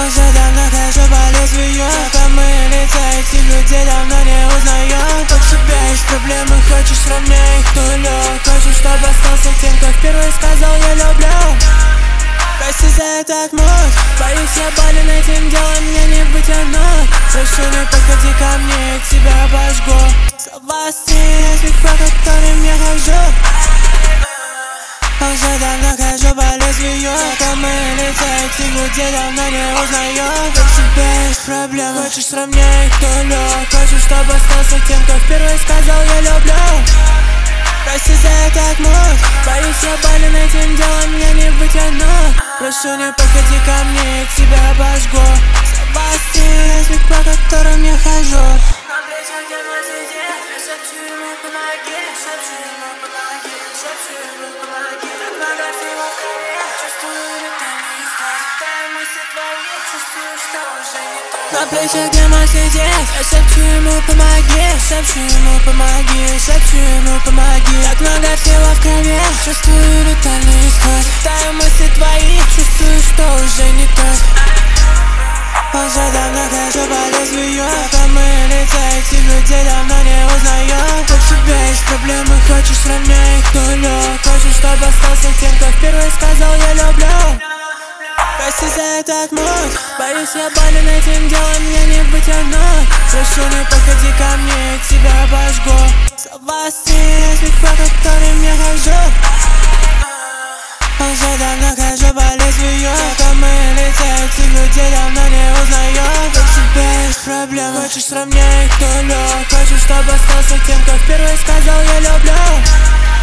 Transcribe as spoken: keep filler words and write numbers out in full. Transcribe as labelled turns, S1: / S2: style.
S1: Уже давно хожу по лезвию, знакомые лица, этих людей давно не узнаю. Как тебя есть проблемы, хочешь равнять их нулю. Хочешь, чтобы остался тем, кто впервые сказал я люблю. Прости за этот муд, боюсь я болен этим делом, мне не вытянуть. Прошу, не подходи ко мне, я тебя обожгу. Слова стиль, по которым я хожу. Уже давно хожу по лезвию, знакомые лица, этих людей давно не узнаю. Как тебя есть проблемы, хочешь сравнять их нулю. Хочешь, чтобы остался тем, кто впервые сказал я люблю. Прости за этот муд, боюсь я болен этим делом, мне не вытянуть. Прошу, не подходи ко мне, я тебя обожгу. Слова стиль, по которым я хожу.
S2: На плечах где мой сидит, я шепчу ему помоги, шепчу ему помоги, шепчу ему помоги. Так много всего в крови, чувствую летание искать. Дай мысли твои, чувствую, что уже не то.
S1: На плечах где мой сидит, я шепчу ему помоги, шепчу ему помоги, шепчу ему помоги. Так много всего в крови, чувствую летальный исход. Дай мысли твои, чувствую, что уже не тот. Уже давно хожу по лезвию, знакомые лица, этих людей давно не узнаю. Как тебя есть проблемы, хочешь равнять их нулю. Хочешь, чтобы остался тем, кто впервые сказал я люблю. Прости за этот муд, боюсь я болен этим делом, мне не вытянуть. Прошу, не подходи ко мне, я тебя обожгу. Слова стиль, по которым я хожу. Уже давно хожу по лезвию, знакомые лица, этих людей давно не узнаю. Как тебя есть проблемы, хочешь сравнять их нулю. Хочешь, чтобы остался тем, кто впервые сказал я люблю.